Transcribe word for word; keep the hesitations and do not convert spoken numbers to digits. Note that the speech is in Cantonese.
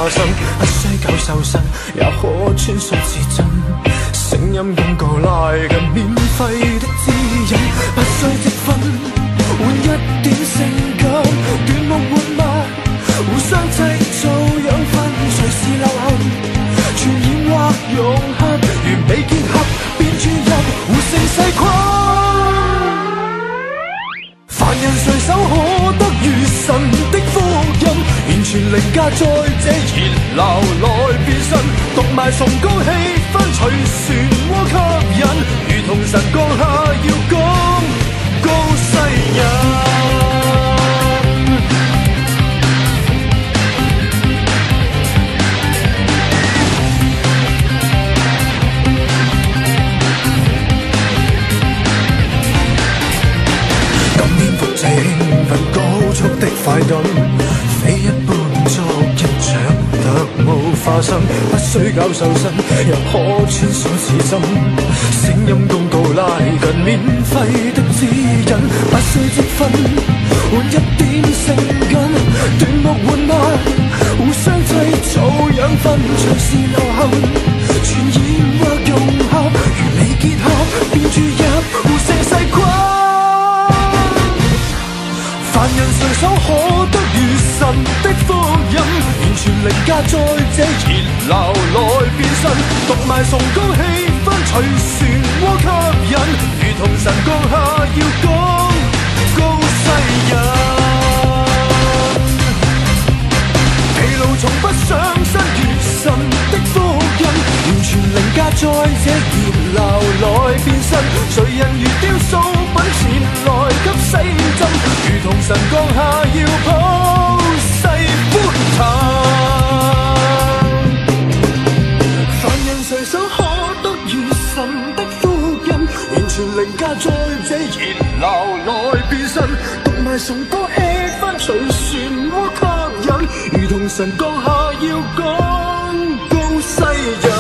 化身，不需久修身，也可穿梭至真。聲音廣告拉近免費的指引，不需積分，換一點性感，斷木換馬，互相製造養分，隨時流行，傳染或融合，完美結合，便注入互勝細菌。凡人隨手可得如神的福音，完全凌駕在這熱鬧內變身，讀埋崇高氣氛，隨漩渦吸引，如同神降下要講告世人。的快感，非一般足一掌特務化身，不需搞瘦身，也可穿梭似針。聲音廣告拉近免費的指引，不需積分，換一點性感，斷木換馬，互相製造養分，隨時流行，傳染或融合，完美結合，便注入互勝細菌。凡人隨手可得如神的福音，完全凌駕在這熱鬧內變身，讀埋崇高氣氛，隨漩渦吸引，如同神降下要講告世人。疲勞從不上身，如神的福音，完全凌駕在這熱鬧內變身，誰人如雕塑品前來給細針，如同神降下要普世歡騰。凡人隨手可得如神的福音，完全凌駕在這熱鬧內變身，讀埋崇高氣氛，隨漩渦吸引，如同神降下要講告世人。